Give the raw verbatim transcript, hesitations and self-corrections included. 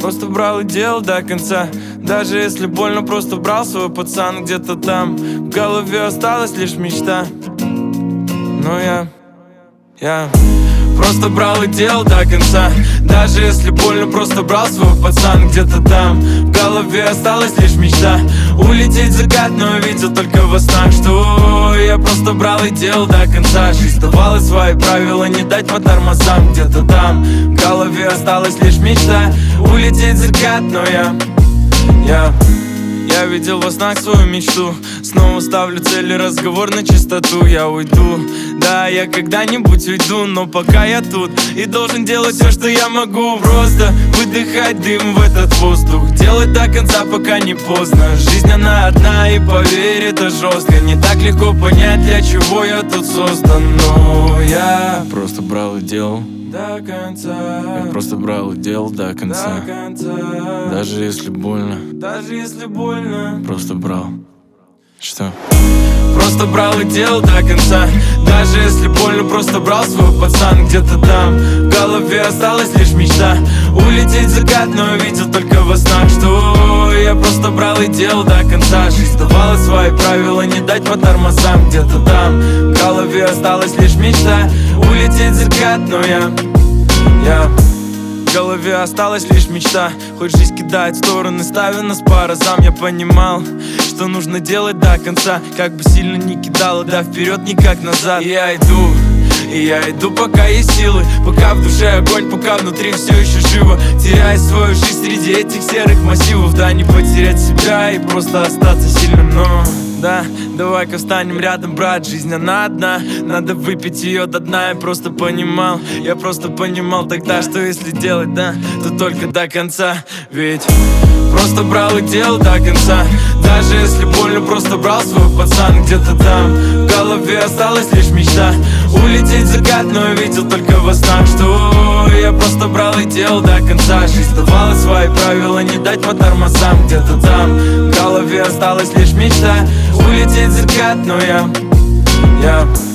просто брал и делал до конца. Даже если больно, просто брал свой пацан где-то там. В голове осталась лишь мечта. Но я, я просто брал и делал до конца. Даже если больно, просто брал свой пацан где-то там. В голове осталась лишь мечта улететь в закат, но я видел только во снах, что я просто брал и делал до конца. Жизнь давала свои правила, не дать по тормозам где-то там. В голове осталась лишь мечта улететь в закат, но я, я Я видел во снах свою мечту. Снова ставлю цели, разговор на чистоту. Я уйду, да, я когда-нибудь уйду. Но пока я тут и должен делать все, что я могу. Просто выдыхать дым в этот воздух, делать до конца, пока не поздно. Жизнь она одна, и поверь, это жестко. Не так легко понять, для чего я тут создан. Но я просто брал и делал до конца. Я просто брал и делал до конца. До конца. Даже если больно, даже если больно, просто брал. Что? Просто брал и делал до конца. Даже если больно, просто брал свой пацан где-то там. В голове осталась лишь мечта улететь в закат, но я видел только во снах, что я просто брал и делал до конца. Жизнь давала свои правила, не дать по тормозам где-то там. В голове осталась лишь мечта улететь в закат, но я, я В голове осталась лишь мечта. Хоть жизнь кидает в стороны, ставя нас по разам. Я понимал, что нужно делать до конца. Как бы сильно ни кидало, да вперед, никак назад. И я иду, и я иду, пока есть силы. Пока в душе огонь, пока внутри все еще живо. Теряя свою жизнь среди этих серых массивов. Да, не потерять себя и просто остаться сильным, но... Да, давай-ка встанем рядом, брат, жизнь она одна. Надо выпить ее до дна, я просто понимал. Я просто понимал тогда, что если делать, да, то только до конца. Ведь просто брал и делал до конца. Даже если больно, просто брал свой пацан где-то там. В голове осталась лишь мечта улететь в закат, но я видел только во снах, что я просто брал и делал до конца. Жизнь давала свои правила, не дать по тормозам где-то там. В голове осталась лишь мечта улететь в закат, но я, я